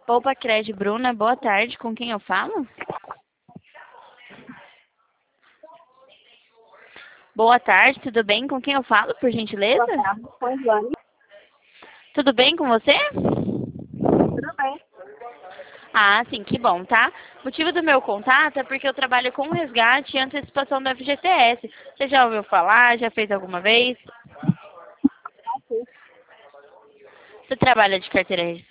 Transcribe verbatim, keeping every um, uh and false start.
Poupa Cred, Bruna, boa tarde. Com quem eu falo? Boa tarde, tudo bem? Com quem eu falo, por gentileza? Boa tarde, com a Joane. Tudo bem com você? Tudo bem? Ah, sim, que bom, tá? O motivo do meu contato é porque eu trabalho com resgate e antecipação do F G T S. Você já ouviu falar? Já fez alguma vez? Aqui. Você trabalha de carteira